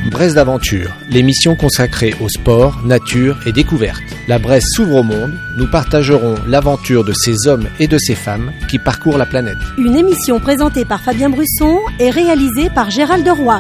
Bresse d'aventure, l'émission consacrée au sport, nature et découverte. La Bresse s'ouvre au monde, nous partagerons l'aventure de ces hommes et de ces femmes qui parcourent la planète. Une émission présentée par Fabien Brusson et réalisée par Gérald Roy.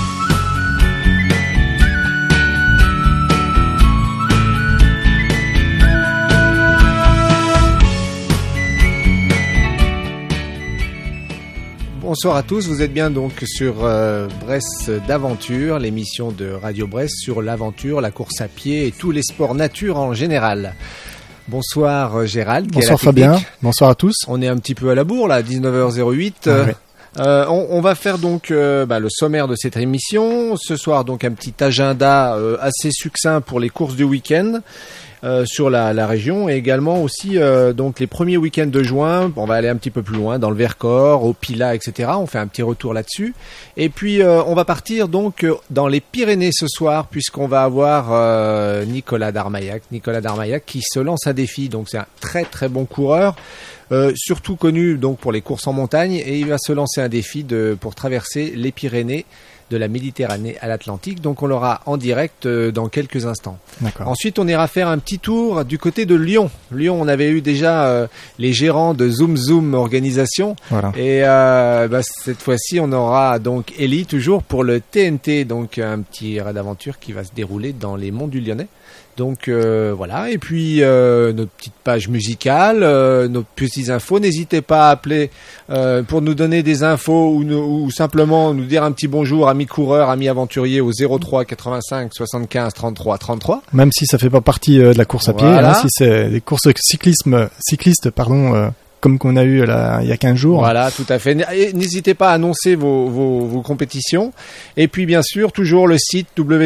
Bonsoir à tous, vous êtes bien donc sur Bresse d'aventure, l'émission de Radio Bresse sur l'aventure, la course à pied et tous les sports nature en général. Bonsoir Gérald. Bonsoir Fabien, bonsoir à tous. On est un petit peu à la bourre là, 19h08. Ouais. On va faire donc le sommaire de cette émission. Ce soir donc un petit agenda assez succinct pour les courses du week-end. Sur la région et également aussi donc les premiers week-ends de juin. On va aller un petit peu plus loin dans le Vercors, au Pilat, etc. On fait un petit retour là-dessus. Et puis on va partir donc dans les Pyrénées ce soir puisqu'on va avoir Nicolas Darmaillac qui se lance un défi. Donc c'est un très très bon coureur. Surtout connu donc pour les courses en montagne et il va se lancer un défi pour traverser les Pyrénées de la Méditerranée à l'Atlantique. Donc on l'aura en direct dans quelques instants. D'accord. Ensuite, on ira faire un petit tour du côté de Lyon. Lyon, on avait eu déjà les gérants de Zoom Zoom Organisation. Voilà. Et cette fois-ci, on aura donc Elie toujours pour le TNT, donc un petit raid d'aventure qui va se dérouler dans les monts du Lyonnais. Donc voilà, et puis notre petite page musicale, nos petites infos. N'hésitez pas à appeler pour nous donner des infos ou simplement nous dire un petit bonjour, amis coureurs, amis aventuriers au 03 85 75 33 33. Même si ça fait pas partie de la course à pied, Voilà. si c'est des courses cyclistes, comme qu'on a eu il y a 15 jours. Voilà, tout à fait. Et n'hésitez pas à annoncer vos compétitions. Et puis, bien sûr, toujours le site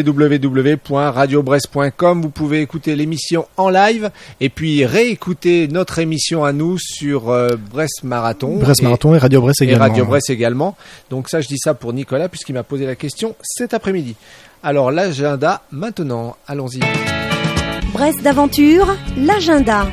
www.radiobresse.com. Vous pouvez écouter l'émission en live et puis réécouter notre émission à nous sur Bresse Marathon. Bresse Marathon et Radio Bresse également. Et Radio Bresse également. Donc ça, je dis ça pour Nicolas puisqu'il m'a posé la question cet après-midi. Alors, l'agenda maintenant. Allons-y. Bresse d'aventure, l'agenda.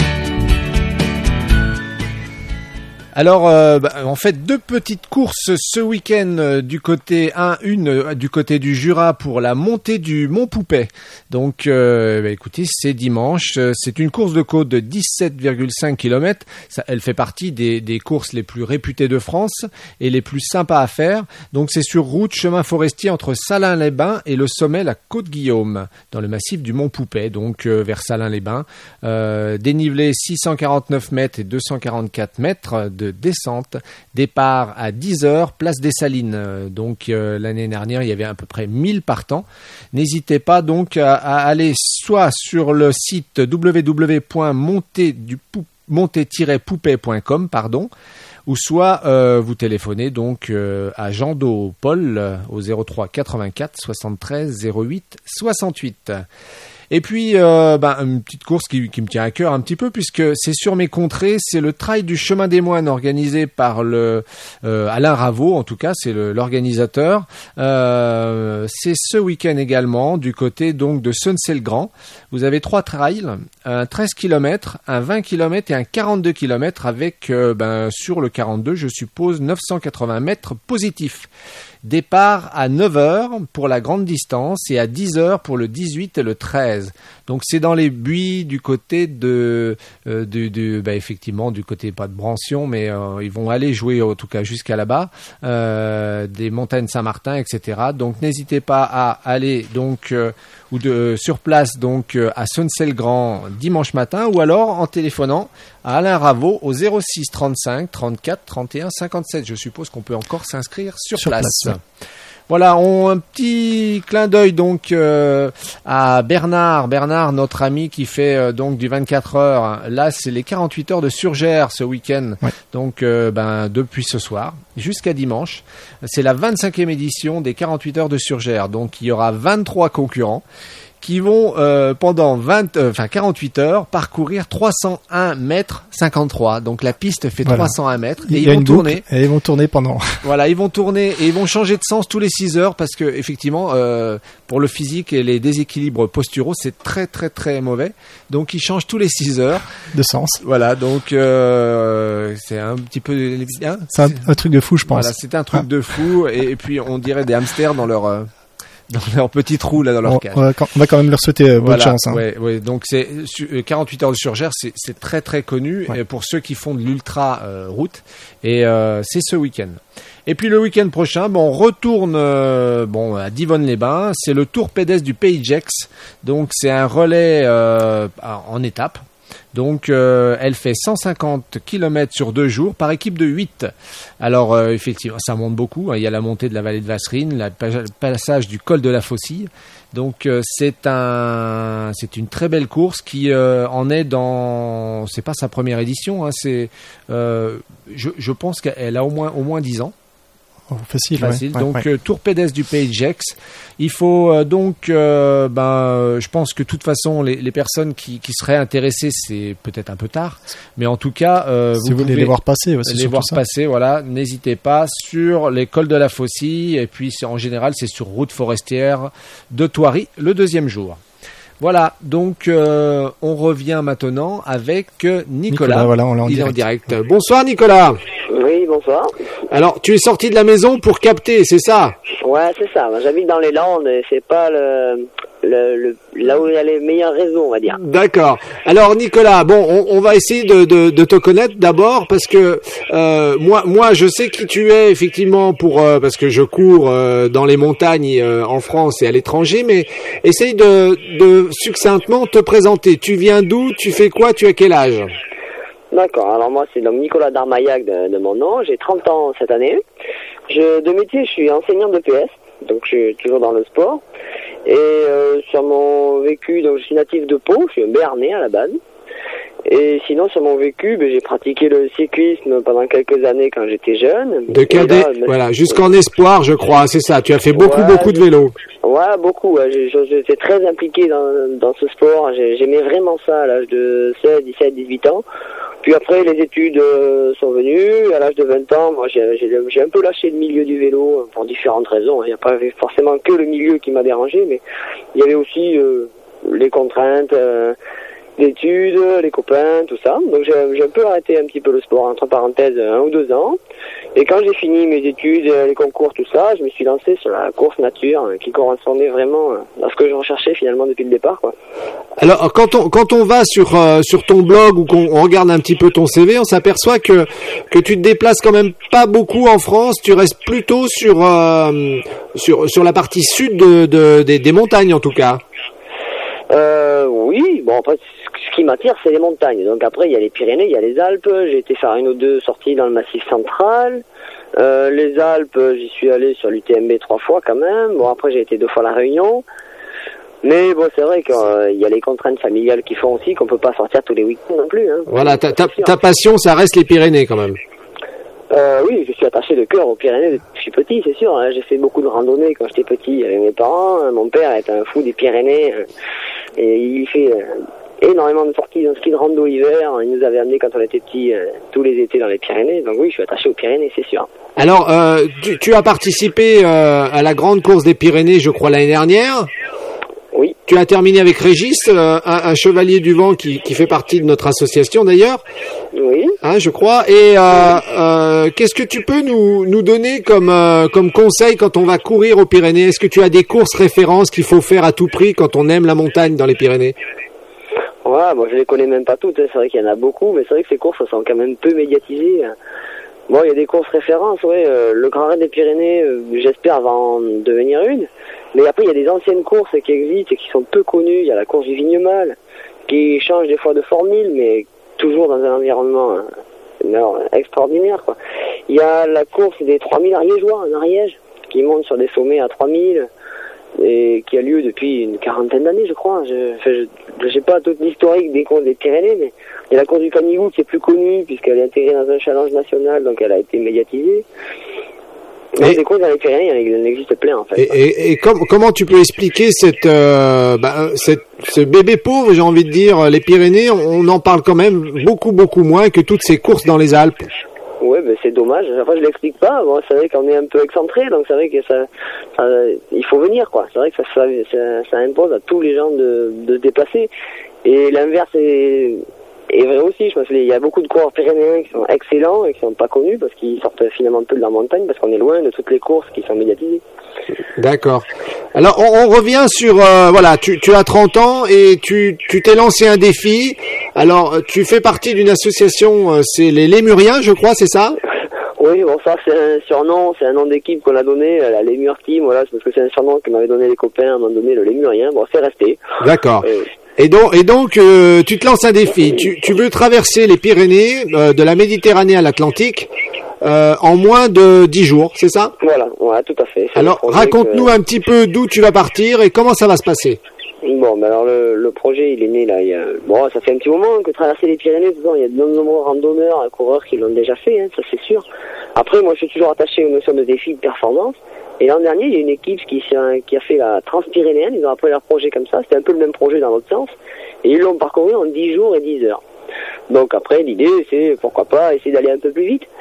Alors, en fait, deux petites courses ce week-end du côté une du côté du Jura pour la montée du Mont Poupet. Donc, écoutez, c'est dimanche. C'est une course de côte de 17,5 km. Ça, elle fait partie des courses les plus réputées de France et les plus sympas à faire. Donc, c'est sur route, chemin forestier entre Salins-les-Bains et le sommet la Côte-Guillaume, dans le massif du Mont Poupet, donc vers Salins-les-Bains. Dénivelé 649 mètres et 244 mètres de descente, départ à 10h, place des Salines. Donc l'année dernière, il y avait à peu près 1000 partants. N'hésitez pas donc à aller soit sur le site www.monter-poupée.com ou soit vous téléphonez donc à Jean Do Paul au 03 84 73 08 68. Et puis, une petite course qui me tient à cœur un petit peu puisque c'est sur mes contrées, c'est le Trail du Chemin des Moines organisé par Alain Raveau, en tout cas, c'est l'organisateur. C'est ce week-end également du côté donc de Seuncey-le-Grand. Vous avez 3 trails, un 13 km, un 20 km et un 42 km avec, sur le 42, je suppose, 980 mètres positifs. Départ à 9h pour la grande distance et à 10h pour le 18 et le 13. Donc c'est dans les buis du côté effectivement du côté pas de Brancion, mais ils vont aller jouer en tout cas jusqu'à là-bas, des montagnes Saint-Martin, etc. Donc n'hésitez pas à aller donc sur place donc à Seuncey-le-Grand dimanche matin ou alors en téléphonant à Alain Raveau au 06 35 34 31 57. Je suppose qu'on peut encore s'inscrire sur place. Voilà, un petit clin d'œil donc à Bernard, notre ami qui fait donc du 24 heures. Là, c'est les 48 heures de Surgères ce week-end. Ouais. Donc, depuis ce soir jusqu'à dimanche, c'est la 25e édition des 48 heures de Surgères. Donc, il y aura 23 concurrents qui vont pendant 48 heures parcourir 301 mètres 53. Donc la piste fait 301 mètres et ils vont tourner. Et ils vont tourner pendant. Voilà, ils vont tourner et ils vont changer de sens tous les 6 heures parce que effectivement pour le physique et les déséquilibres posturaux, c'est très très très mauvais. Donc ils changent tous les 6 heures de sens. Voilà, donc c'est un petit peu c'est un truc de fou, je pense. Voilà, c'est un truc de fou et puis on dirait des hamsters dans leur dans leur petit trou là dans leur cage. On va quand même leur souhaiter bonne chance. Hein. Ouais. Donc c'est 48 heures de surgère, c'est très très connu pour ceux qui font de l'ultra route et c'est ce week-end. Et puis le week-end prochain, on retourne à Divonne-les-Bains. C'est le Tour pédestre du Pays de Gex. Donc c'est un relais en étape. Donc elle fait 150 km sur 2 jours par équipe de 8. Alors effectivement, ça monte beaucoup. Hein. Il y a la montée de la vallée de Vasserine, le passage du col de la Faucille. Donc c'est une très belle course qui en est dans, c'est pas sa première édition. Hein, je pense qu'elle a au moins 10 ans. Facile. Donc Tour pédestre du Pays de Gex. Il faut je pense que de toute façon les personnes qui seraient intéressées, c'est peut-être un peu tard, mais en tout cas si vous voulez les voir passer, voilà, n'hésitez pas sur les cols de la Faucille et puis en général c'est sur route forestière de Thoiry le deuxième jour. Voilà, donc on revient maintenant avec Nicolas. Voilà, on Il est en direct. Bonsoir Nicolas. Oui, bonsoir. Alors, tu es sorti de la maison pour capter, c'est ça? Ouais, c'est ça. J'habite dans les Landes et c'est pas là où il y a les meilleurs réseaux, on va dire. D'accord. Alors Nicolas, on va essayer de te connaître d'abord parce que moi je sais qui tu es effectivement parce que je cours dans les montagnes en France et à l'étranger, mais essaye de succinctement te présenter. Tu viens d'où? Tu fais quoi? Tu as quel âge? D'accord. Alors moi c'est donc Nicolas Darmaillac de mon nom. J'ai 30 ans cette année. De métier je suis enseignant de PS, donc je suis toujours dans le sport. Et sur mon vécu, donc je suis natif de Pau, je suis un Béarnais à la base. Et sinon sur mon vécu, j'ai pratiqué le cyclisme pendant quelques années quand j'étais jeune. De cadet, jusqu'en espoir je crois, c'est ça. Tu as fait beaucoup de vélo. Ouais, beaucoup. J'étais très impliqué dans ce sport. J'aimais vraiment ça à l'âge de 16, 17, 18 ans. Puis après, les études sont venues. À l'âge de 20 ans, moi, j'ai un peu lâché le milieu du vélo pour différentes raisons. Il n'y a pas forcément que le milieu qui m'a dérangé, mais il y avait aussi les contraintes d'études, les copains, tout ça. Donc j'ai un peu arrêté un petit peu le sport, entre parenthèses, 1 ou 2 ans. Et quand j'ai fini mes études, les concours, tout ça, je me suis lancé sur la course nature qui correspondait vraiment à ce que je recherchais finalement depuis le départ, quoi. Alors quand on va sur ton blog ou qu'on regarde un petit peu ton CV, on s'aperçoit que tu te déplaces quand même pas beaucoup en France. Tu restes plutôt sur la partie sud des montagnes en tout cas. Oui, après ce qui m'attire c'est les montagnes. Donc après il y a les Pyrénées, il y a les Alpes. J'ai été faire 1 ou 2 sorties dans le Massif central. Les Alpes, j'y suis allé sur l'UTMB 3 fois quand même. Après j'ai été 2 fois à La Réunion. Mais c'est vrai qu'il y a les contraintes familiales qui font aussi qu'on peut pas sortir tous les week-ends non plus. Hein. Voilà, ta passion, ça reste les Pyrénées quand même. Oui, je suis attaché de cœur aux Pyrénées depuis que je suis petit, c'est sûr. Hein. J'ai fait beaucoup de randonnées quand j'étais petit avec mes parents. Mon père est un fou des Pyrénées et il fait énormément de sorties de ski de rando hiver. Il nous avait amenés quand on était petits tous les étés dans les Pyrénées. Donc oui, je suis attaché aux Pyrénées, c'est sûr. Alors, tu as participé à la grande course des Pyrénées, je crois, l'année dernière. Oui. Tu as terminé avec Régis, un chevalier du vent qui fait partie de notre association d'ailleurs. Oui. Hein, je crois. Et qu'est-ce que tu peux nous donner comme conseil quand on va courir aux Pyrénées? Est-ce que tu as des courses références qu'il faut faire à tout prix quand on aime la montagne dans les Pyrénées? Ouais, je les connais même pas toutes. C'est vrai qu'il y en a beaucoup, mais c'est vrai que ces courses sont quand même peu médiatisées. Bon, il y a des courses références, le Grand Raid des Pyrénées, j'espère va en devenir une. Mais après, il y a des anciennes courses qui existent et qui sont peu connues. Il y a la course du Vignemal, qui change des fois de formule, mais toujours dans un environnement extraordinaire, quoi. Il y a la course des 3000 ariégeois en Ariège, qui monte sur des sommets à 3000, et qui a lieu depuis une 40aine d'années, je crois. Je sais pas toute l'historique des courses des Pyrénées, mais il y a la course du Canigou qui est plus connue, puisqu'elle est intégrée dans un challenge national, donc elle a été médiatisée. Mais des courses dans les Pyrénées, il en existe plein, en fait. Et comment tu peux expliquer ce bébé pauvre, j'ai envie de dire, les Pyrénées, on en parle quand même beaucoup moins que toutes ces courses dans les Alpes. Ouais, c'est dommage. Enfin, je l'explique pas. Bon, c'est vrai qu'on est un peu excentré, donc c'est vrai que ça il faut venir, quoi. C'est vrai que ça impose à tous les gens de se déplacer. Et l'inverse est vrai aussi. Je pense qu'il y a beaucoup de coureurs pyrénéens qui sont excellents et qui sont pas connus parce qu'ils sortent finalement un peu de la montagne parce qu'on est loin de toutes les courses qui sont médiatisées. D'accord. Alors on revient sur voilà, tu as 30 ans et tu t'es lancé un défi. Alors tu fais partie d'une association, c'est les Lémuriens, je crois, c'est ça? Oui, bon, ça c'est un surnom, c'est un nom d'équipe qu'on a donné, la Lémur Team, voilà, c'est parce que c'est un surnom que m'avaient donné les copains à un moment donné, le Lémurien. Bon, c'est resté. D'accord. Et donc tu te lances un défi. Tu veux traverser les Pyrénées de la Méditerranée à l'Atlantique en moins de 10 jours, c'est ça? Voilà, ouais, tout à fait. Alors raconte-nous un petit peu d'où tu vas partir et comment ça va se passer. Bon, ben alors le projet il est né là, bon, ça fait un petit moment que traverser les Pyrénées, il y a de nombreux randonneurs, coureurs qui l'ont déjà fait, hein, ça c'est sûr. Après, moi je suis toujours attaché aux notions de défi, de performance. Et l'an dernier, il y a une équipe qui a fait la Transpyrénéenne, ils ont appelé leur projet comme ça, c'était un peu le même projet dans l'autre sens, et ils l'ont parcouru en 10 jours et 10 heures. Donc après, l'idée, c'est pourquoi pas essayer d'aller un peu plus vite.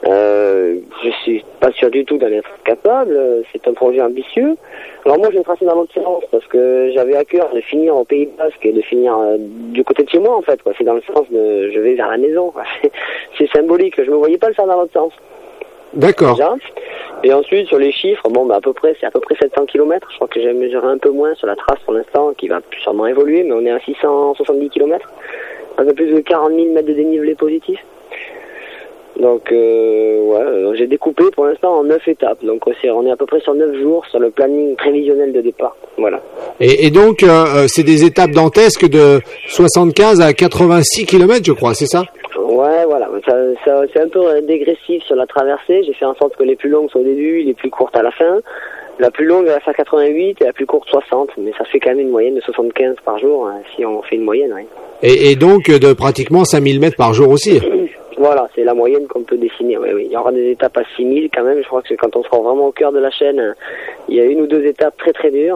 Je suis pas sûr du tout d'en être capable, c'est un projet ambitieux. Alors moi, je vais tracer dans l'autre sens, parce que j'avais à cœur de finir au Pays Basque et de finir du côté de chez moi, en fait, quoi. C'est dans le sens de je vais vers la maison, quoi. C'est symbolique, je me voyais pas le faire dans l'autre sens. D'accord. Déjà. Et ensuite, sur les chiffres, bon, bah, c'est à peu près 700 km. Je crois que j'ai mesuré un peu moins sur la trace pour l'instant, qui va sûrement évoluer, mais on est à 670 km. Un peu plus de 40 000 mètres de dénivelé positif. Donc, ouais, j'ai découpé pour l'instant en 9 étapes. Donc, on est à peu près sur 9 jours sur le planning prévisionnel de départ. Voilà. Et donc, c'est des étapes dantesques de 75 à 86 km, je crois, c'est ça? Ouais, voilà. C'est un peu dégressif sur la traversée. J'ai fait en sorte que les plus longues soient au début, les plus courtes à la fin. La plus longue, elle va faire 88 et la plus courte 60. Mais ça fait quand même une moyenne de 75 par jour, hein, si on fait une moyenne, oui. Et donc, de pratiquement 5000 mètres par jour aussi. Voilà, c'est la moyenne qu'on peut dessiner. Oui, oui. Il y aura des étapes à 6000 quand même. Je crois que quand on sera vraiment au cœur de la chaîne, il y a une ou deux étapes très très dures.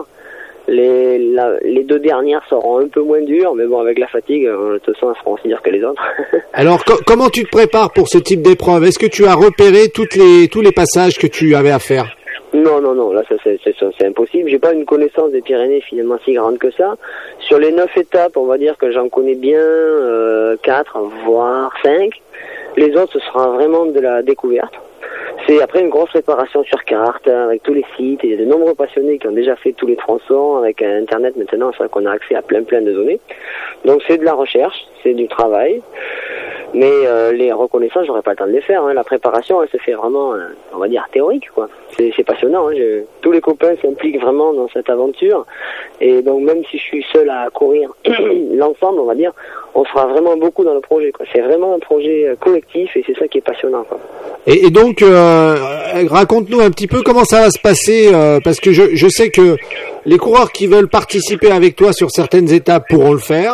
Les deux dernières seront un peu moins dures, mais bon, avec la fatigue, de toute façon, elles seront aussi dures que les autres. Alors, comment tu te prépares pour ce type d'épreuve? Est-ce que tu as repéré tous les passages que tu avais à faire? Non, là c'est impossible. J'ai pas une connaissance des Pyrénées finalement si grande que ça. Sur les 9 étapes, on va dire que j'en connais bien 4, voire 5. Les autres, ce sera vraiment de la découverte. C'est après une grosse préparation sur carte, avec tous les sites. Il y a de nombreux passionnés qui ont déjà fait tous les tronçons. Avec Internet maintenant, c'est vrai qu'on a accès à plein de données. Donc c'est de la recherche, c'est du travail. Mais les reconnaissances, j'aurais pas le temps de les faire. Hein. La préparation, elle se fait vraiment, on va dire, théorique, quoi. C'est passionnant. Hein. Tous les copains s'impliquent vraiment dans cette aventure. Et donc, même si je suis seul à courir l'ensemble, on va dire, on sera vraiment beaucoup dans le projet, quoi. C'est vraiment un projet collectif et c'est ça qui est passionnant, quoi. Et donc, raconte-nous un petit peu comment ça va se passer, parce que je sais que les coureurs qui veulent participer avec toi sur certaines étapes pourront le faire.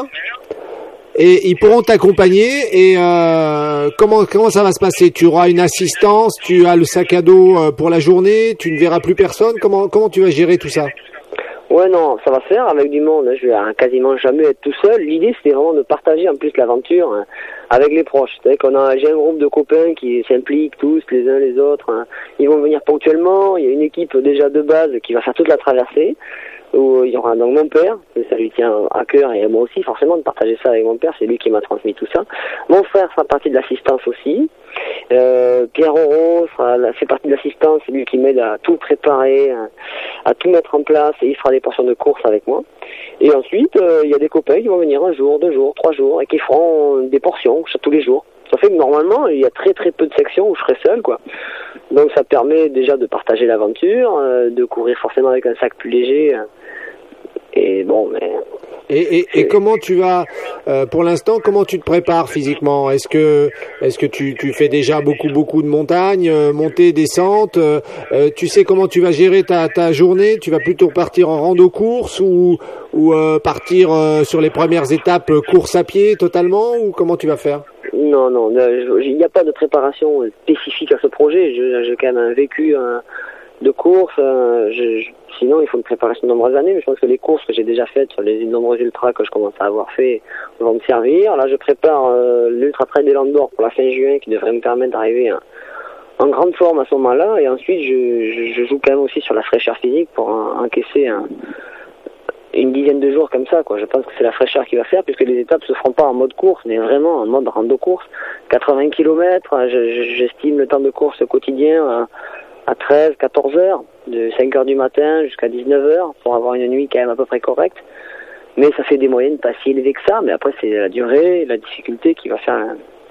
Et ils pourront t'accompagner. Et comment ça va se passer? Tu auras une assistance, tu as le sac à dos pour la journée, tu ne verras plus personne. Comment tu vas gérer tout ça? Ouais, non, ça va se faire avec du monde. Je vais quasiment jamais être tout seul. L'idée, c'était vraiment de partager en plus l'aventure avec les proches. C'est-à-dire j'ai un groupe de copains qui s'impliquent tous les uns les autres. Ils vont venir ponctuellement. Il y a une équipe déjà de base qui va faire toute la traversée. Où il y aura donc mon père, ça lui tient à cœur, et moi aussi forcément de partager ça avec mon père, c'est lui qui m'a transmis tout ça. Mon frère fera partie de l'assistance aussi. Pierre Auro fait partie de l'assistance, c'est lui qui m'aide à tout préparer, à tout mettre en place, et il fera des portions de course avec moi. Et ensuite, il y a des copains qui vont venir 1 jour, 2 jours, 3 jours, et qui feront des portions tous les jours. Ça fait que normalement, il y a très très peu de sections où je serai seul, quoi. Donc ça permet déjà de partager l'aventure, de courir forcément avec un sac plus léger. Et bon, mais... Et comment tu vas, pour l'instant, comment tu te prépares physiquement? Est-ce que tu fais déjà beaucoup de montagnes, montées, descentes? Tu sais comment tu vas gérer ta journée? Tu vas plutôt partir en rando-course ou partir sur les premières étapes course à pied totalement, ou comment tu vas faire? Non, il n'y a pas de préparation spécifique à ce projet. J'ai quand même un vécu de course. Sinon, il faut une préparation de nombreuses années, mais je pense que les courses que j'ai déjà faites sur les nombreux ultras que je commence à avoir fait vont me servir. Là, je prépare l'Ultra Trail des Landes d'Or pour la fin juin, qui devrait me permettre d'arriver en grande forme à ce moment-là. Et ensuite, je joue quand même aussi sur la fraîcheur physique pour encaisser une dizaine de jours comme ça, quoi. Je pense que c'est la fraîcheur qui va faire, puisque les étapes se feront pas en mode course, mais vraiment en mode rando-course. 80 km, j'estime le temps de course quotidien à 13, 14 heures, de 5 heures du matin jusqu'à 19 heures, pour avoir une nuit quand même à peu près correcte. Mais ça fait des moyennes pas si élevées que ça, mais après c'est la durée, la difficulté qui va faire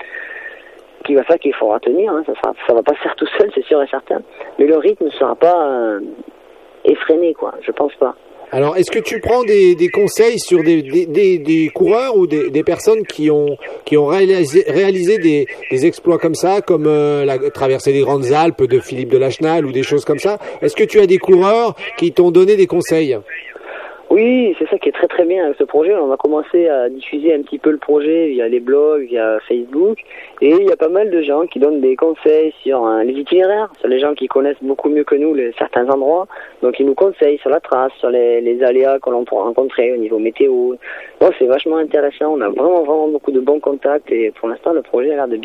qu'il faudra tenir, hein. Ça va pas se faire tout seul, c'est sûr et certain. Mais le rythme ne sera pas effréné, quoi, je pense pas. Alors, est-ce que tu prends des conseils sur des coureurs ou des personnes qui ont réalisé des exploits comme ça, comme la traversée des Grandes Alpes de Philippe de Lachenal ou des choses comme ça? Est-ce que tu as des coureurs qui t'ont donné des conseils? Oui, c'est ça qui est très très bien avec ce projet. On a commencé à diffuser un petit peu le projet via les blogs, via Facebook, et il y a pas mal de gens qui donnent des conseils sur les itinéraires, sur les gens qui connaissent beaucoup mieux que nous certains endroits. Donc ils nous conseillent sur la trace, sur les aléas que l'on pourra rencontrer au niveau météo. Donc c'est vachement intéressant. On a vraiment beaucoup de bons contacts et pour l'instant le projet a l'air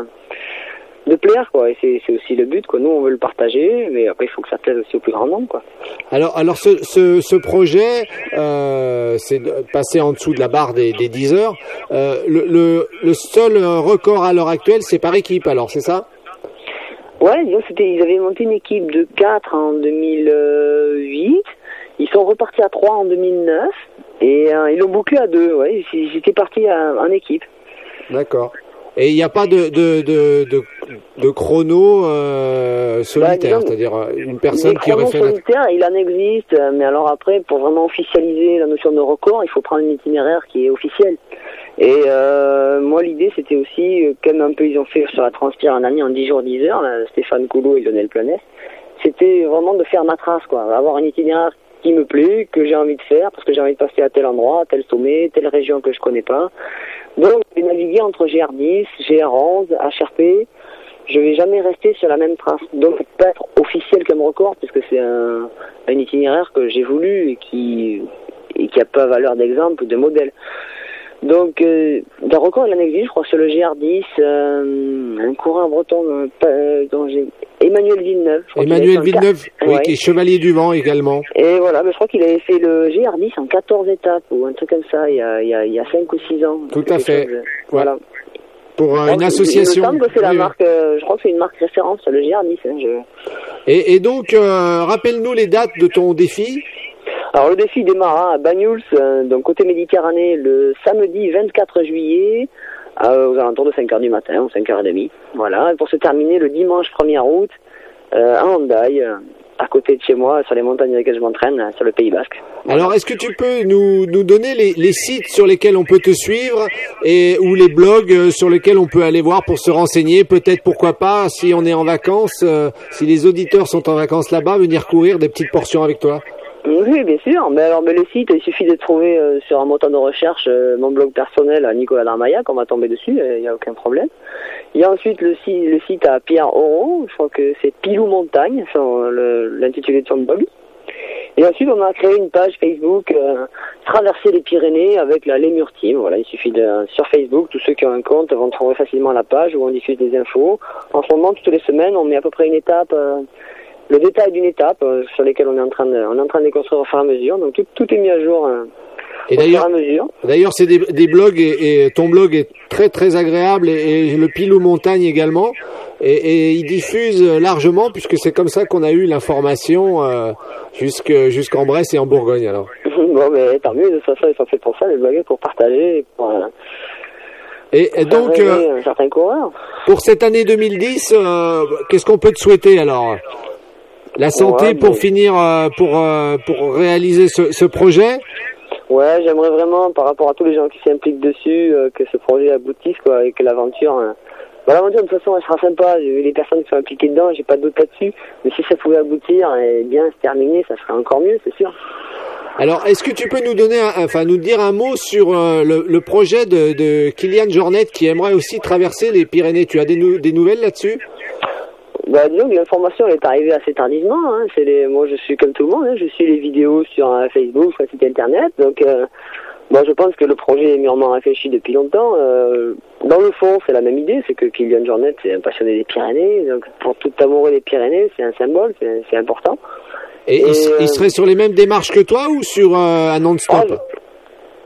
de plaire, quoi. Et c'est aussi le but, quoi. Nous, on veut le partager, mais après, il faut que ça plaise aussi au plus grand nombre, quoi. Alors, ce projet, c'est passé en dessous de la barre des 10 heures. Le seul record à l'heure actuelle, c'est par équipe, alors, c'est ça? Ouais, disons, ils avaient monté une équipe de 4 en 2008. Ils sont repartis à 3 en 2009. Et ils l'ont bouclé à 2, ouais. Ils étaient partis en équipe. D'accord. Et il n'y a pas de chrono solitaire, c'est-à-dire une personne qui aurait fait... solitaire, il en existe, mais alors après, pour vraiment officialiser la notion de record, il faut prendre un itinéraire qui est officiel. Et moi, l'idée, c'était aussi, comme un peu ils ont fait sur la Transpire un année en 10 jours, 10 heures, là, Stéphane Coulot et Lionel Planès, c'était vraiment de faire ma trace, quoi, avoir un itinéraire qui me plaît, que j'ai envie de faire, parce que j'ai envie de passer à tel endroit, à tel sommet, telle région que je connais pas. Donc, je vais naviguer entre GR10, GR11, HRP. Je vais jamais rester sur la même trace. Donc, ça peut pas être officiel comme record, puisque c'est un itinéraire que j'ai voulu et qui a pas valeur d'exemple ou de modèle. Donc, d'un record, il en existe, je crois, sur le GR10, un coureur breton, dont j'ai... Emmanuel Villeneuve. Emmanuel Villeneuve, oui, qui est chevalier du vent également. Et voilà, je crois qu'il avait fait le GR10 en 14 étapes, ou un truc comme ça, il y a 5 ou 6 ans. Tout à fait. Voilà. Pour une association. Il me semble que c'est la marque, je crois que c'est une marque référence, le GR10. Hein, Et donc, rappelle-nous les dates de ton défi. Alors le défi démarra à Banyuls, donc côté Méditerranée, le samedi 24 juillet, aux alentours de 5h du matin, ou 5h30. Voilà, et pour se terminer le dimanche 1er août, à Hendaye, à côté de chez moi, sur les montagnes dans lesquelles je m'entraîne, sur le Pays Basque. Alors, est-ce que tu peux nous donner les sites sur lesquels on peut te suivre ou les blogs sur lesquels on peut aller voir pour se renseigner? Peut-être, pourquoi pas, si on est en vacances, si les auditeurs sont en vacances là-bas, venir courir des petites portions avec toi? Oui, bien sûr. Mais le site, il suffit de trouver sur un moteur de recherche mon blog personnel à Nicolas Darmaillac, on va tomber dessus, il n'y a aucun problème. Il y a ensuite le site à Pierre Auro, je crois que c'est Pilou Montagne, l'intitulé de son blog. Et ensuite, on a créé une page Facebook, Traverser les Pyrénées avec la Lémur Team. Voilà, il suffit sur Facebook, tous ceux qui ont un compte vont trouver facilement la page où on diffuse des infos. En ce moment, toutes les semaines, on met à peu près une étape, le détail d'une étape sur lesquelles on est en train de les construire au fur et à mesure. Donc tout est mis à jour au fur et à mesure. D'ailleurs, c'est des blogs et ton blog est très très agréable et le Pilou Montagne également. Et il diffuse largement puisque c'est comme ça qu'on a eu l'information jusqu'en Bresse et en Bourgogne. Alors. Bon, mais tant mieux, de toute façon, ils sont faits pour ça, les blogs, pour partager, et donc, certains coureurs. Pour cette année 2010, qu'est-ce qu'on peut te souhaiter alors? La santé pour finir, pour réaliser ce projet? Ouais, j'aimerais vraiment, par rapport à tous les gens qui s'impliquent dessus, que ce projet aboutisse, quoi, et que l'aventure... l'aventure, de toute façon, elle sera sympa. J'ai vu les personnes qui sont impliquées dedans, j'ai pas de doute là-dessus. Mais si ça pouvait aboutir et bien se terminer, ça serait encore mieux, c'est sûr. Alors, est-ce que tu peux nous dire un mot sur le projet de Kylian Jornet qui aimerait aussi traverser les Pyrénées? Tu as des nouvelles là-dessus? Disons que l'information est arrivée assez tardivement. Hein. Moi, je suis comme tout le monde. Hein. Je suis les vidéos sur Facebook, sur le site internet. Donc, je pense que le projet est mûrement réfléchi depuis longtemps. Dans le fond, c'est la même idée. C'est que Kylian Jornet, c'est un passionné des Pyrénées. Donc, pour tout amoureux des Pyrénées, c'est un symbole, c'est important. Et il serait sur les mêmes démarches que toi ou sur un non-stop?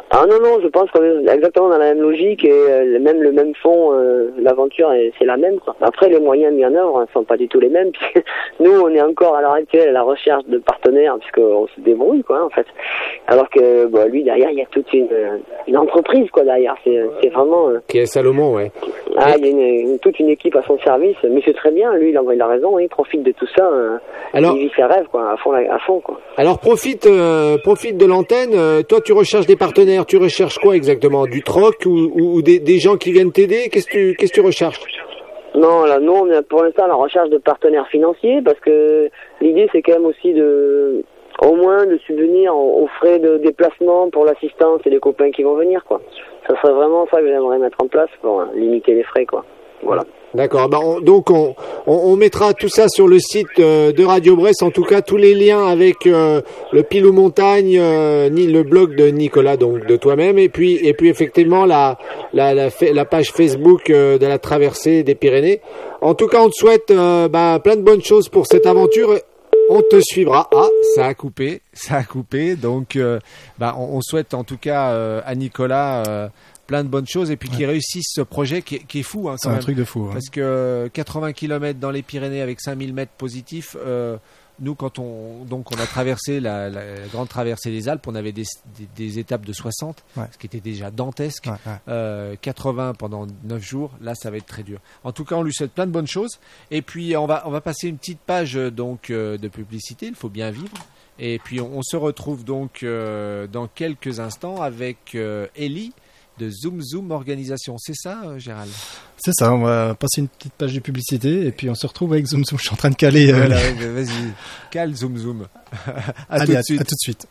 Ah non, je pense qu'on est exactement dans la même logique et même le même fond, l'aventure c'est la même quoi. Après les moyens mis en œuvre sont pas du tout les mêmes puisque nous on est encore à l'heure actuelle à la recherche de partenaires puisqu'on se débrouille quoi en fait. Alors que lui derrière il y a toute une entreprise quoi derrière, c'est vraiment qui est Salomon ouais. Ah il y a toute une équipe à son service, mais c'est très bien, lui il a raison, il profite de tout ça, alors, il vit ses rêves quoi, à fond quoi. Alors profite de l'antenne, toi tu recherches des partenaires. Tu recherches quoi exactement? Du troc ou des gens qui viennent t'aider? Qu'est-ce que tu recherches? Non, là, nous, on est pour l'instant à la recherche de partenaires financiers parce que l'idée, c'est quand même aussi au moins de subvenir aux frais de déplacement pour l'assistance et les copains qui vont venir, quoi. Ça serait vraiment ça que j'aimerais mettre en place pour limiter les frais, quoi. Voilà. D'accord. Donc on mettra tout ça sur le site de Radio Brest. En tout cas, tous les liens avec le Pilou Montagne, le blog de Nicolas, donc de toi-même, et puis effectivement la page Facebook de la traversée des Pyrénées. En tout cas, on te souhaite plein de bonnes choses pour cette aventure. On te suivra. Ah, ça a coupé. Donc, on souhaite en tout cas à Nicolas plein de bonnes choses et puis qu'il réussisse ce projet qui est fou. Hein, c'est un truc de fou. Hein. Parce que 80 km dans les Pyrénées avec 5000 mètres positifs, nous quand on a traversé la grande traversée des Alpes, on avait des étapes de 60, ce qui était déjà dantesque. 80 pendant 9 jours, là ça va être très dur. En tout cas, on lui souhaite plein de bonnes choses. Et puis on va passer une petite page de publicité, il faut bien vivre. Et puis on se retrouve donc dans quelques instants avec Ellie de Zoom Zoom Organisation. C'est ça, Gérald? C'est ça, on va passer une petite page de publicité et puis on se retrouve avec Zoom Zoom. Je suis en train de caler. Voilà, vas-y, cale Zoom Zoom. Allez, à tout de suite.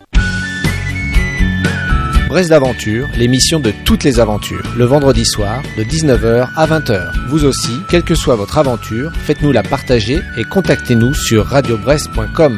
Brest d'Aventure, l'émission de toutes les aventures, le vendredi soir de 19h à 20h. Vous aussi, quelle que soit votre aventure, faites-nous la partager et contactez-nous sur radiobrest.com.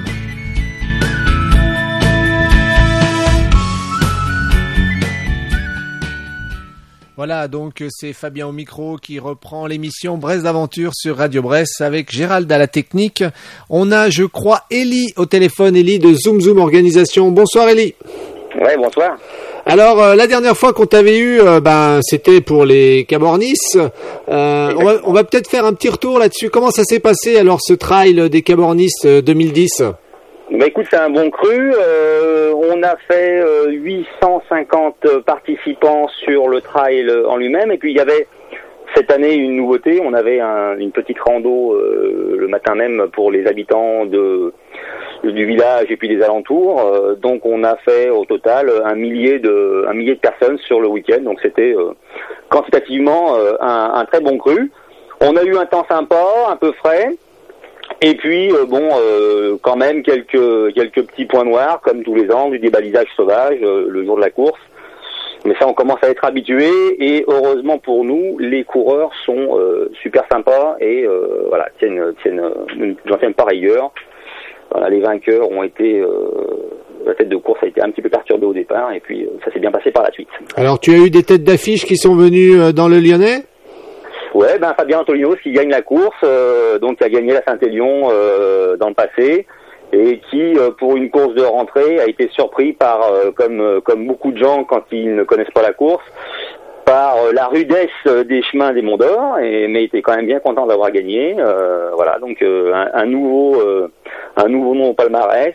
Voilà, donc c'est Fabien au micro qui reprend l'émission Brest d'Aventure sur Radio Brest avec Gérald à la technique. On a, je crois, Ellie au téléphone, Ellie de Zoom Zoom Organisation. Bonsoir Ellie. Ouais, bonsoir. Alors, la dernière fois qu'on t'avait eu, c'était pour les Cabornis. On va peut-être faire un petit retour là-dessus. Comment ça s'est passé alors ce trail des Cabornis 2010 ? Écoute, c'est un bon cru. On a fait 850 participants sur le trail en lui-même. Et puis il y avait cette année une nouveauté. On avait une petite rando le matin même pour les habitants du village et puis des alentours. Donc on a fait au total un millier de personnes sur le week-end. Donc c'était quantitativement un très bon cru. On a eu un temps sympa, un peu frais. Et puis quand même quelques petits points noirs comme tous les ans, du débalisage sauvage le jour de la course. Mais ça on commence à être habitué et heureusement pour nous les coureurs sont super sympas et tiennent par rigueur. Voilà, les vainqueurs ont été la tête de course a été un petit peu perturbée au départ et puis ça s'est bien passé par la suite. Alors tu as eu des têtes d'affiche qui sont venues dans le Lyonnais? Ouais, Fabien Antolinos qui gagne la course, donc qui a gagné la Saint-Élion dans le passé, et qui, pour une course de rentrée, a été surpris par, comme beaucoup de gens quand ils ne connaissent pas la course, par la rudesse des chemins des Monts d'Or, mais était quand même bien content d'avoir gagné. Voilà, donc un nouveau nom au palmarès.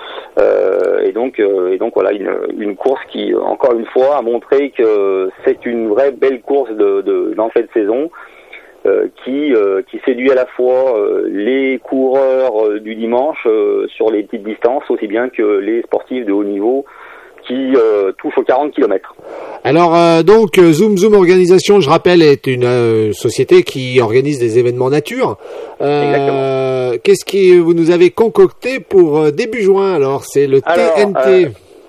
Et donc voilà une course qui encore une fois a montré que c'est une vraie belle course d'entrée de saison qui séduit à la fois les coureurs du dimanche sur les petites distances aussi bien que les sportifs de haut niveau qui touchent aux 40 km. Alors donc Zoom Zoom Organisation, je rappelle, est une société qui organise des événements nature. Exactement. Qu'est-ce que vous nous avez concocté pour début juin? Alors c'est le TNT.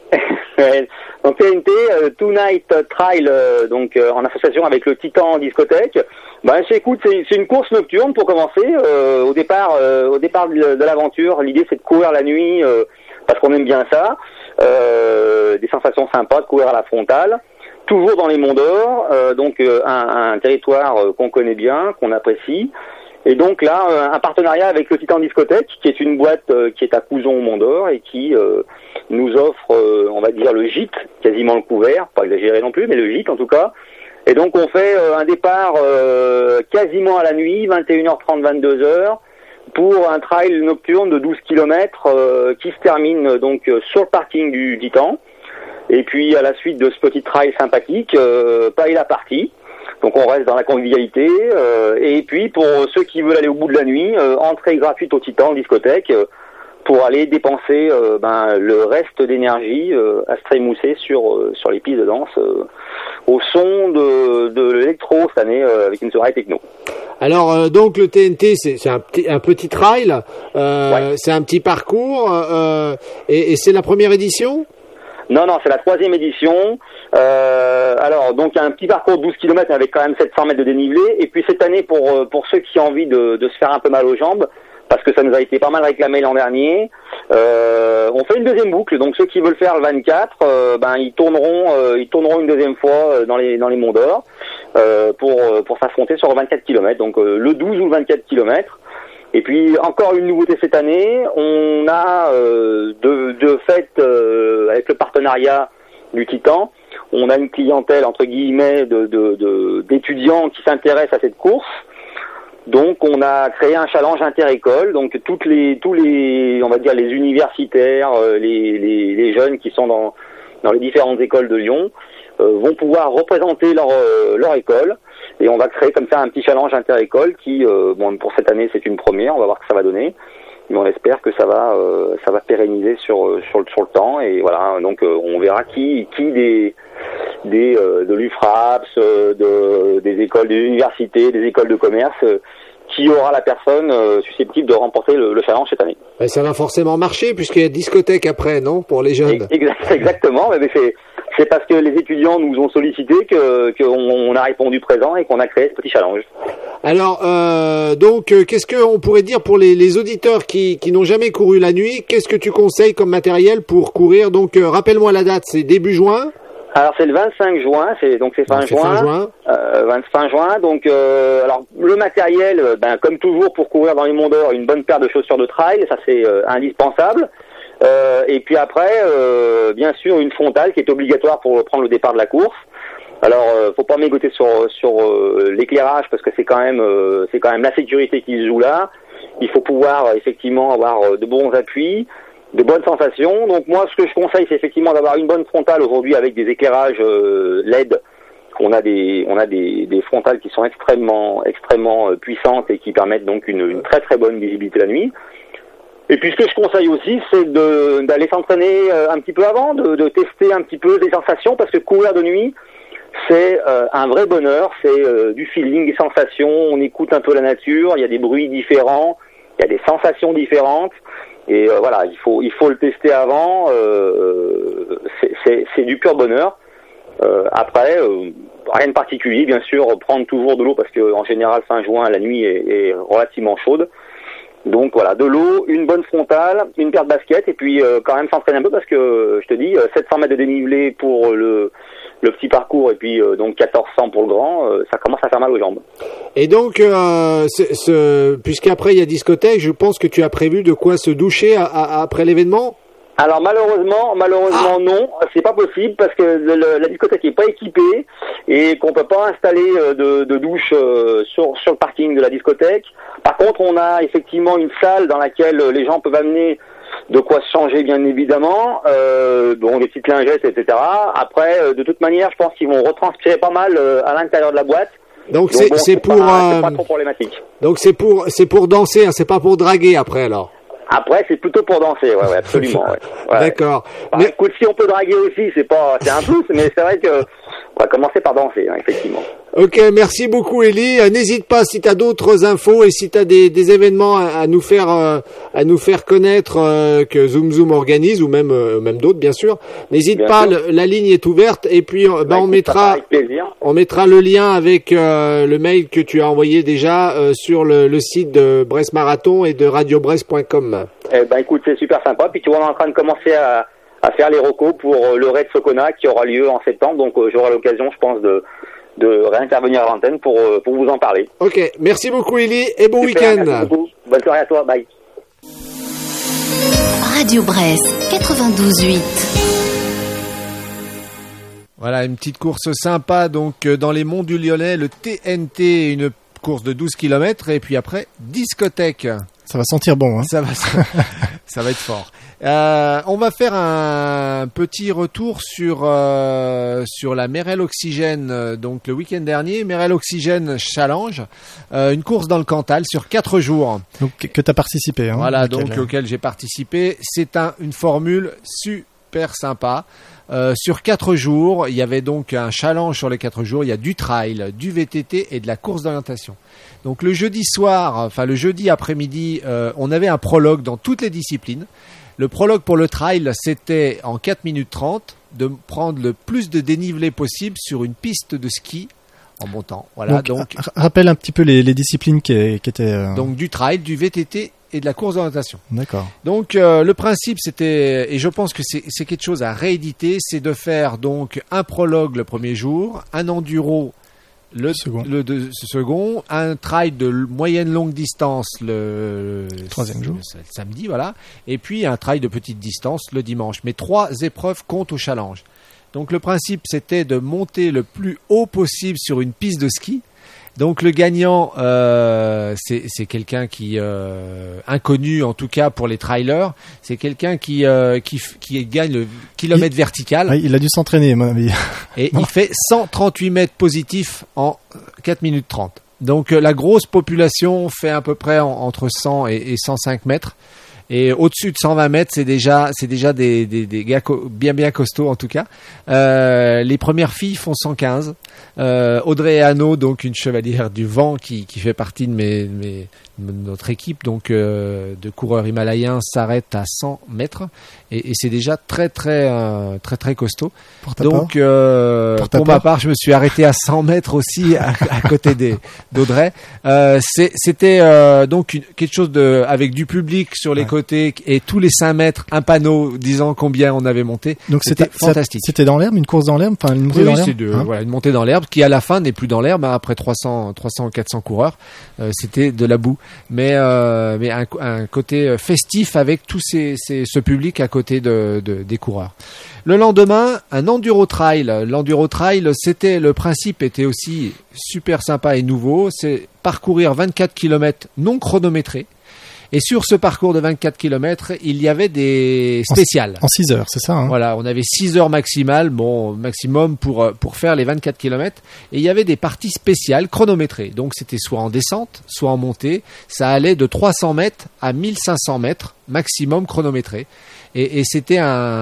Donc TNT, Tonight Trail, en association avec le Titan Discothèque. C'est une course nocturne pour commencer. Au départ de l'aventure, l'idée c'est de courir la nuit parce qu'on aime bien ça. Des sensations sympas de courir à la frontale, toujours dans les Monts d'Or, un territoire qu'on connaît bien, qu'on apprécie. Et donc là, un partenariat avec le Titan Discothèque, qui est une boîte qui est à Couzon au Mont d'Or et qui nous offre, on va dire, le gîte, quasiment le couvert, pas exagéré non plus, mais le gîte en tout cas. Et donc on fait un départ quasiment à la nuit, 21h30, 22h, pour un trail nocturne de 12 km qui se termine donc sur le parking du Titan. Et puis à la suite de ce petit trail sympathique, paye la partie. Donc on reste dans la convivialité. Et puis pour ceux qui veulent aller au bout de la nuit, entrée gratuite au Titan Discothèque pour aller dépenser le reste d'énergie à se trémousser sur les pistes de danse au son de l'électro cette année avec une soirée techno. Alors donc le TNT c'est un petit trail, Ouais. c'est un petit parcours et c'est la première édition. Non, c'est la 3e édition. Alors, donc, il y a un petit parcours de 12 km avec quand même 700 mètres de dénivelé. Et puis, cette année, pour ceux qui ont envie de se faire un peu mal aux jambes, parce que ça nous a été pas mal réclamé l'an dernier, on fait une deuxième boucle. Donc, ceux qui veulent faire le 24, ils tourneront une deuxième fois dans les Monts d'Or, pour s'affronter sur 24 km. Donc, le 12 ou le 24 km. Et puis encore une nouveauté cette année, on a de fait avec le partenariat du Titan, on a une clientèle entre guillemets d'étudiants qui s'intéressent à cette course. Donc on a créé un challenge inter-école, donc tous les on va dire les universitaires, les jeunes qui sont dans les différentes écoles de Lyon vont pouvoir représenter leur école. Et on va créer comme ça un petit challenge inter-école qui, pour cette année c'est une première, on va voir ce que ça va donner, mais on espère que ça va pérenniser sur le temps. Et voilà, donc on verra qui de l'UFRAPS, des écoles, des universités, des écoles de commerce, qui aura la personne susceptible de remporter le challenge cette année. Et ça va forcément marcher puisqu'il y a discothèque après, non, pour les jeunes. Exactement, mais c'est parce que les étudiants nous ont sollicité qu'on a répondu présent et qu'on a créé ce petit challenge. Alors, qu'est-ce qu'on pourrait dire pour les auditeurs qui n'ont jamais couru la nuit? Qu'est-ce que tu conseilles comme matériel pour courir? Donc, rappelle-moi la date, c'est début juin? Alors, c'est le 25 juin, c'est fin juin. Fin juin. Donc, alors, le matériel, comme toujours pour courir dans les Monts d'Or, une bonne paire de chaussures de trail, ça c'est indispensable. Et puis après, bien sûr, une frontale qui est obligatoire pour prendre le départ de la course. Alors, faut pas mégoter sur l'éclairage parce que c'est quand même la sécurité qui se joue là. Il faut pouvoir effectivement avoir de bons appuis, de bonnes sensations. Donc moi, ce que je conseille, c'est effectivement d'avoir une bonne frontale aujourd'hui avec des éclairages LED. On a des frontales qui sont extrêmement puissantes et qui permettent donc une très très bonne visibilité la nuit. Et puis ce que je conseille aussi, c'est d'aller s'entraîner un petit peu avant, de tester un petit peu des sensations, parce que courir de nuit, c'est un vrai bonheur, c'est du feeling, des sensations, on écoute un peu la nature, il y a des bruits différents, il y a des sensations différentes, et voilà, il faut le tester avant, c'est du pur bonheur. Après, rien de particulier, bien sûr, prendre toujours de l'eau, parce que en général, fin juin, la nuit est relativement chaude. Donc voilà, de l'eau, une bonne frontale, une paire de baskets, et puis quand même s'entraîner un peu parce que je te dis 700 mètres de dénivelé pour le petit parcours et puis donc 1400 pour le grand, ça commence à faire mal aux jambes. Et donc puisqu'après il y a discothèque, je pense que tu as prévu de quoi se doucher après l'événement? Alors malheureusement non, c'est pas possible parce que la discothèque est pas équipée et qu'on peut pas installer de douche sur le parking de la discothèque. Par contre, on a effectivement une salle dans laquelle les gens peuvent amener de quoi se changer, bien évidemment, des petites lingettes, etc. Après, de toute manière, je pense qu'ils vont retranspirer pas mal à l'intérieur de la boîte. Donc c'est pas trop problématique. Donc c'est pour danser, hein, c'est pas pour draguer après alors. Après, c'est plutôt pour danser, ouais, absolument. Ouais. D'accord. Mais écoute, si on peut draguer aussi, c'est un plus, mais c'est vrai que on va commencer par danser, hein, effectivement. Ok, merci beaucoup, Élie. N'hésite pas si tu as d'autres infos et si tu as des événements à nous faire connaître que Zoom Zoom organise ou même d'autres, bien sûr. N'hésite bien pas, la ligne est ouverte et puis on mettra le lien avec le mail que tu as envoyé déjà sur le site de Brest Marathon et de radiobrest.com. Écoute, c'est super sympa. Puis tu vois, on est en train de commencer à faire les recos pour le raid Socona qui aura lieu en septembre. Donc j'aurai l'occasion, je pense, de de réintervenir à l'antenne pour vous en parler. Ok, merci beaucoup Élie et bon Super, week-end. merci beaucoup. Bonne soirée à toi, bye. Radio Bresse 92.8. Voilà, une petite course sympa donc dans les monts du Lyonnais, le TNT, une course de 12 km et puis après discothèque. Ça va sentir bon, hein. Ça va être fort. On va faire un petit retour sur la Merrell Oxygène. Donc le week-end dernier, Merrell Oxygène Challenge, une course dans le Cantal sur 4 jours. Donc que tu as participé, hein. Voilà, donc auquel j'ai participé. C'est une formule super sympa. Sur 4 jours, il y avait donc un challenge sur les 4 jours. Il y a du trail, du VTT et de la course d'orientation. Donc le jeudi après-midi, on avait un prologue dans toutes les disciplines. Le prologue pour le trail, c'était en 4 minutes 30 de prendre le plus de dénivelé possible sur une piste de ski en montant. Voilà, donc rappelle un petit peu les disciplines qui étaient... Donc du trail, du VTT et de la course d'orientation. D'accord. Donc le principe c'était, et je pense que c'est quelque chose à rééditer, c'est de faire donc un prologue le premier jour, un enduro le second, un trail de moyenne longue distance le troisième jour, le samedi, voilà, et puis un trail de petite distance le dimanche. Mais 3 épreuves comptent au challenge. Donc le principe c'était de monter le plus haut possible sur une piste de ski. Donc le gagnant, c'est quelqu'un qui inconnu en tout cas pour les trailers. C'est quelqu'un qui gagne le kilomètre vertical. Oui, il a dû s'entraîner, à mon avis. Et il fait 138 mètres positifs en 4 minutes 30. Donc la grosse population fait à peu près entre 100 et 105 mètres. Et au-dessus de 120 mètres, c'est déjà des gars bien costauds en tout cas. Les premières filles font 115. Audrey Hano, donc une chevalière du vent qui fait partie de notre équipe donc de coureurs himalayens, s'arrête à 100 mètres et c'est déjà très costaud. Donc pour ma part, je me suis arrêté à 100 mètres aussi à côté d'Audrey. C'était donc quelque chose avec du public sur les côtés et tous les 5 mètres un panneau disant combien on avait monté. Donc c'était fantastique. C'était dans l'herbe, une course dans l'herbe, enfin une montée dans l'herbe. Voilà, une montée dans l'herbe qui à la fin n'est plus dans l'herbe, hein, après 300 ou 400 coureurs, c'était de la boue, mais un côté festif avec tout ce public à côté des coureurs. Le lendemain, un enduro trail. L'enduro trail, le principe était aussi super sympa et nouveau, c'est parcourir 24 km non chronométrés. Et sur ce parcours de 24 km, il y avait des spéciales. En 6 heures, c'est ça, hein. Voilà, on avait 6 heures maximum pour faire les 24 km. Et il y avait des parties spéciales chronométrées. Donc c'était soit en descente, soit en montée. Ça allait de 300 mètres à 1500 mètres maximum chronométré. Et c'était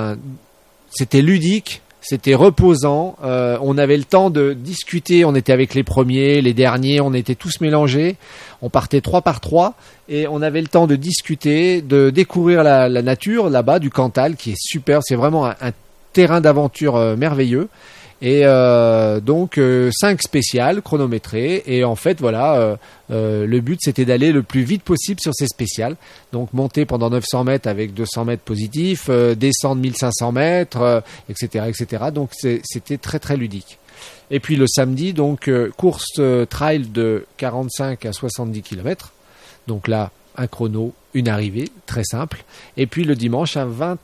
ludique. C'était reposant, on avait le temps de discuter, on était avec les premiers, les derniers, on était tous mélangés, on partait 3 par 3 et on avait le temps de discuter, de découvrir la nature là-bas du Cantal qui est super, c'est vraiment un terrain d'aventure merveilleux. Et donc 5 spéciales chronométrées et en fait voilà le but c'était d'aller le plus vite possible sur ces spéciales, donc monter pendant 900 mètres avec 200 mètres positifs, descendre 1500 mètres, etc. Donc c'était très ludique. Et puis le samedi donc course trail de 45 à 70 km, donc là un chrono, une arrivée, très simple. Et puis le dimanche, un 20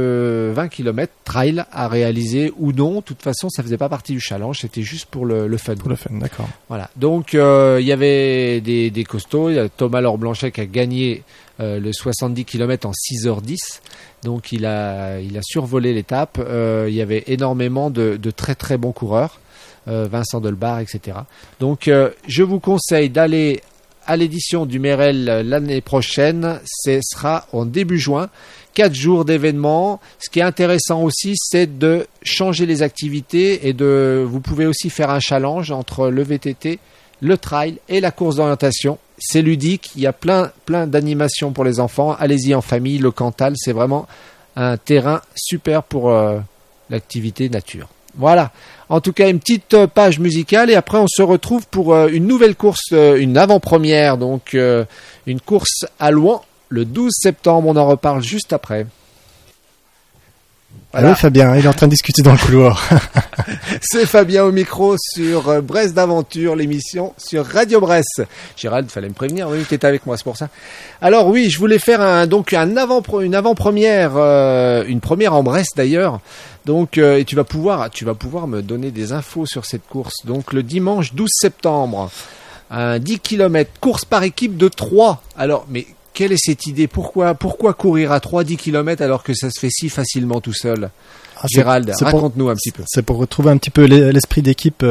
km trail à réaliser ou non. De toute façon, ça faisait pas partie du challenge, c'était juste pour le fun. Pour le fun, d'accord. Voilà. Donc il y avait des costauds. Il y a Thomas Laure-Blanchet qui a gagné le 70 km en 6h10. Donc il a survolé l'étape. Il y avait énormément de très bons coureurs. Vincent Delbar, etc. Donc je vous conseille d'aller à l'édition du Merrell l'année prochaine. Ce sera en début juin, 4 jours d'événements. Ce qui est intéressant aussi, c'est de changer les activités et vous pouvez aussi faire un challenge entre le VTT, le trail et la course d'orientation. C'est ludique, il y a plein d'animations pour les enfants. Allez-y en famille, le Cantal, c'est vraiment un terrain super pour l'activité nature. Voilà, en tout cas une petite page musicale et après on se retrouve pour une nouvelle course, une avant-première, donc une course à Louan le 12 septembre, on en reparle juste après. Voilà. Allô Fabien, il est en train de discuter dans le couloir. C'est Fabien au micro sur Brest d'Aventure, l'émission sur Radio Brest. Gérald, fallait me prévenir, oui, tu étais avec moi, c'est pour ça. Alors oui, je voulais faire une avant-première, une première en Brest d'ailleurs. Donc, et tu vas pouvoir me donner des infos sur cette course. Donc le dimanche 12 septembre, un 10 km, course par équipe de 3. Alors, mais quelle est cette idée ? Pourquoi courir à 3 10 km alors que ça se fait si facilement tout seul ? Gérald, raconte-nous un petit peu. C'est pour retrouver un petit peu l'esprit d'équipe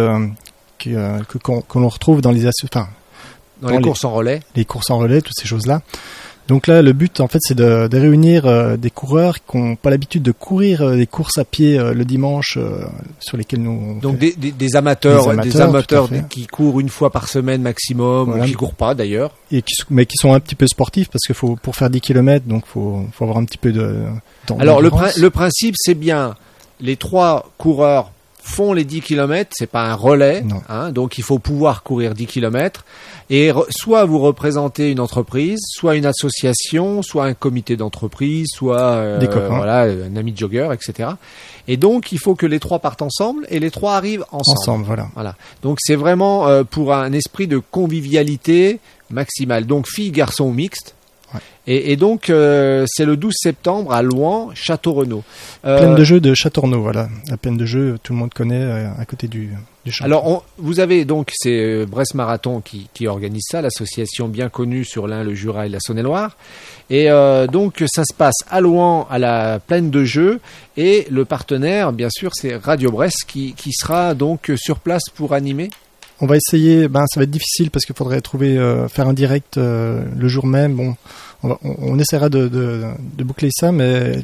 qu'on retrouve dans les dans les courses en relais. Les courses en relais, toutes ces choses-là. Donc là, le but, en fait, c'est de réunir des coureurs qui n'ont pas l'habitude de courir des courses à pied le dimanche sur lesquelles nous... Donc des amateurs qui courent une fois par semaine maximum, voilà. Ou qui courent pas d'ailleurs. Mais qui sont un petit peu sportifs parce que pour faire 10 km, donc faut avoir un petit peu de... Alors le principe, c'est bien, les 3 coureurs font les 10 km, c'est pas un relais, donc il faut pouvoir courir 10 km. Et soit vous représentez une entreprise, soit une association, soit un comité d'entreprise, soit des copains. Voilà, un ami de jogger, etc. Et donc il faut que les 3 partent ensemble et les 3 arrivent ensemble. Voilà. Donc c'est vraiment pour un esprit de convivialité maximale. Donc filles, garçons mixtes. Ouais. Et donc c'est le 12 septembre à Louan, Château-Renaud. Plaine de jeu de Château-Renaud, voilà. La plaine de jeu, tout le monde connaît à côté du château. Alors vous avez donc c'est Brest Marathon qui organise ça, l'association bien connue sur l'Ain, le Jura et la Saône-et-Loire. Et donc ça se passe à Louan, à la plaine de jeu, et le partenaire, bien sûr, c'est Radio Brest qui sera donc sur place pour animer. On va essayer, ça va être difficile parce qu'il faudrait faire un direct le jour même. Bon, on essaiera de boucler ça, mais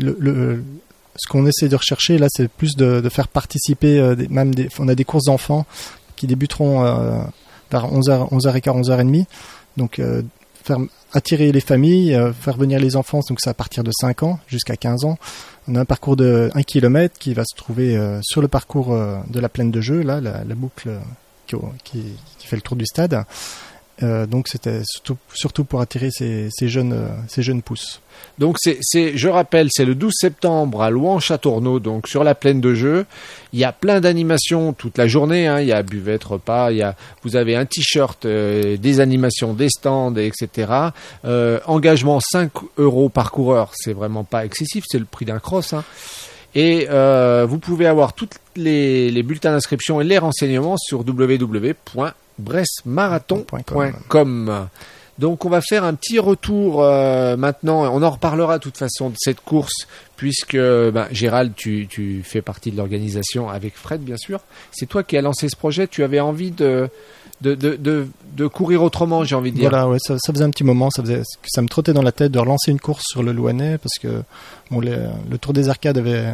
ce qu'on essaie de rechercher là, c'est plus de faire participer on a des courses d'enfants qui débuteront vers 11h, 11h15, 11h30. Donc faire attirer les familles, faire venir les enfants, donc c'est à partir de 5 ans jusqu'à 15 ans. On a un parcours de 1 km qui va se trouver sur le parcours de la plaine de jeu, là, la boucle qui fait le tour du stade. Donc c'était surtout pour attirer ces jeunes pousses. Donc je rappelle, c'est le 12 septembre à Louan-Château-Renaud, donc sur la plaine de jeu. Il y a plein d'animations toute la journée, il y a buvette, repas, vous avez un t-shirt, des animations, des stands, etc. Engagement 5 € par coureur, c'est vraiment pas excessif, c'est le prix d'un cross. Et vous pouvez avoir tous les bulletins d'inscription et les renseignements sur www.brestmarathon.com. Donc on va faire un petit retour maintenant. On en reparlera de toute façon de cette course puisque Gérald, tu fais partie de l'organisation avec Fred, bien sûr. C'est toi qui as lancé ce projet. Tu avais envie de courir autrement, j'ai envie de dire. Voilà, ouais, ça faisait un petit moment, ça me trottait dans la tête de relancer une course sur le Louannais parce que le Tour des Arcades avait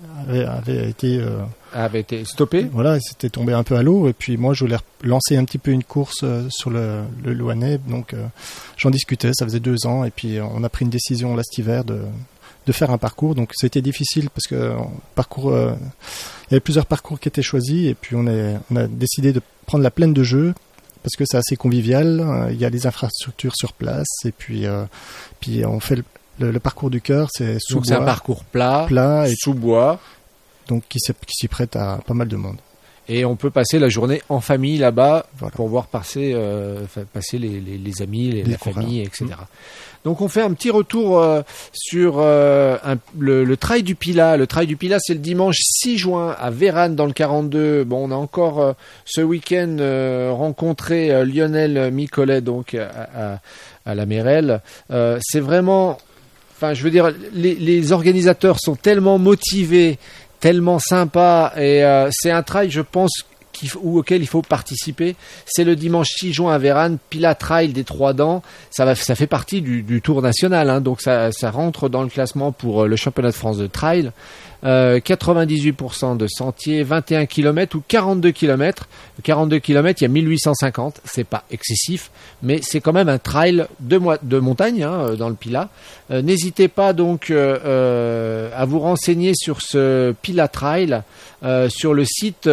été stoppé. Voilà, c'était tombé un peu à l'eau et puis moi je voulais lancer un petit peu une course sur le Louannais, donc j'en discutais, ça faisait 2 ans et puis on a pris une décision là cet hiver de faire un parcours, donc c'était difficile parce que il y avait plusieurs parcours qui étaient choisis et puis on a décidé de prendre la plaine de jeu parce que c'est assez convivial, il y a les infrastructures sur place et puis on fait le parcours du cœur, c'est sous bois. C'est un parcours plat et sous bois, donc qui s'y prête à pas mal de monde. Et on peut passer la journée en famille là-bas, voilà, pour voir passer les amis, la famille, etc. Donc on fait un petit retour sur le Trail du Pilat. Le Trail du Pilat, c'est le dimanche 6 juin à Vérane dans le 42. Bon, on a encore ce week-end rencontré Lionel Micolet donc à la Mérelle. C'est vraiment, je veux dire, les organisateurs sont tellement motivés, tellement sympa et c'est un trail, je pense, auquel il faut participer. C'est le dimanche 6 juin à Vérane, Pilat Trail des Trois Dents. Ça fait partie du Tour national, donc ça rentre dans le classement pour le championnat de France de trail. 98% de sentiers, 21 km ou 42 km. 42 km, il y a 1850, c'est pas excessif, mais c'est quand même un trail de montagne dans le Pilat. N'hésitez pas donc à vous renseigner sur ce Pilat Trail sur le site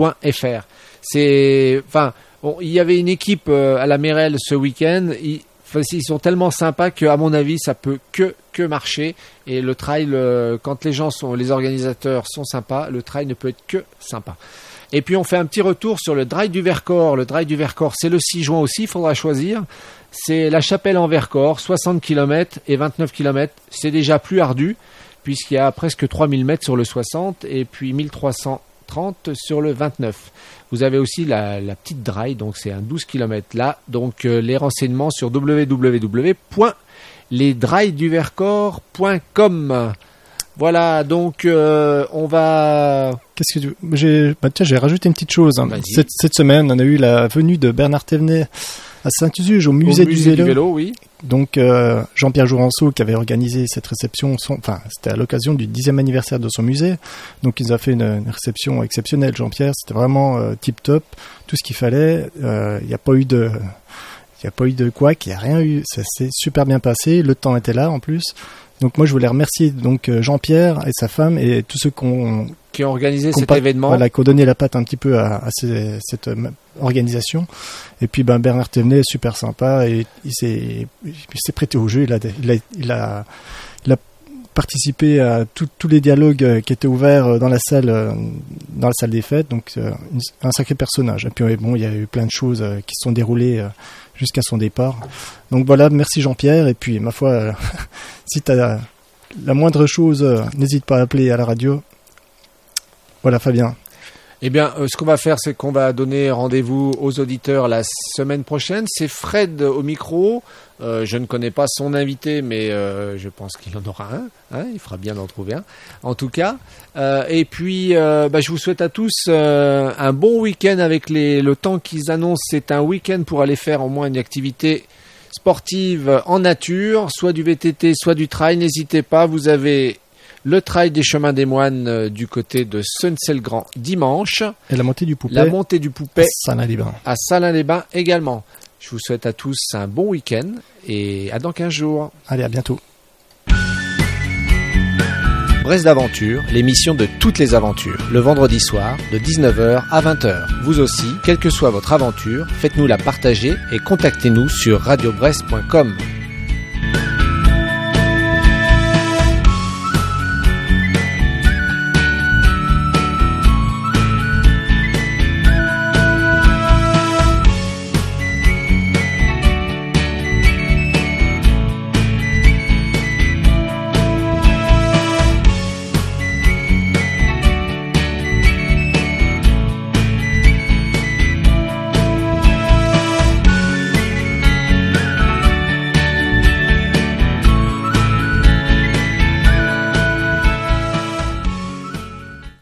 www.pilatrail.fr. Il y avait une équipe à la Mérelle ce week-end. ils sont tellement sympas que, à mon avis, ça peut que marcher. Et le trail, quand les organisateurs sont sympas, le trail ne peut être que sympa. Et puis on fait un petit retour sur le Drive du Vercors. Le Drive du Vercors, c'est le 6 juin aussi, il faudra choisir. C'est la Chapelle en Vercors, 60 km et 29 km. C'est déjà plus ardu, puisqu'il y a presque 3000 mètres sur le 60 et puis 1330 sur le 29. Vous avez aussi la petite Drive, donc c'est un 12 km là. Donc les renseignements sur www.lesdriveduvercors.com. Voilà, donc on va... Qu'est-ce que j'ai rajouté une petite chose. Hein. Cette semaine, on a eu la venue de Bernard Thévenet à Saint-Usuge, au musée du vélo. Oui. Donc Jean-Pierre Jourenceau qui avait organisé cette réception, c'était à l'occasion du 10e anniversaire de son musée. Donc il nous a fait une réception exceptionnelle, Jean-Pierre. C'était vraiment tip-top, tout ce qu'il fallait. Il n'y a pas eu de couac, il n'y a rien eu. Ça s'est super bien passé. Le temps était là en plus. Donc moi je voulais remercier donc Jean-Pierre et sa femme et tous ceux qui ont organisé cet événement, voilà, qui ont donné la patte un petit peu à cette organisation. Et puis Bernard Thévenet est super sympa et il s'est prêté au jeu. Il a participé à tous les dialogues qui étaient ouverts dans la salle des fêtes. Donc un sacré personnage. Et puis bon, il y a eu plein de choses qui se sont déroulées jusqu'à son départ. Donc voilà, merci Jean-Pierre. Et puis ma foi, si tu as la moindre chose, n'hésite pas à appeler à la radio. Voilà Fabien. Eh bien, ce qu'on va faire, c'est qu'on va donner rendez-vous aux auditeurs la semaine prochaine. C'est Fred au micro. Je ne connais pas son invité, mais je pense qu'il en aura un. Hein, il fera bien d'en trouver un. En tout cas. Et puis, je vous souhaite à tous un bon week-end avec le temps qu'ils annoncent. C'est un week-end pour aller faire au moins une activité sportive en nature, soit du VTT, soit du trail. N'hésitez pas, vous avez le trail des chemins des moines du côté de Seunsel-Grand dimanche. Et la montée du Poupet. À Salins-les-Bains. À Salins-les-Bains également. Je vous souhaite à tous un bon week-end et à dans 15 jours. Allez, à bientôt. Brest d'Aventure, l'émission de toutes les aventures, le vendredi soir de 19h à 20h. Vous aussi, quelle que soit votre aventure, faites-nous la partager et contactez-nous sur radiobrest.com.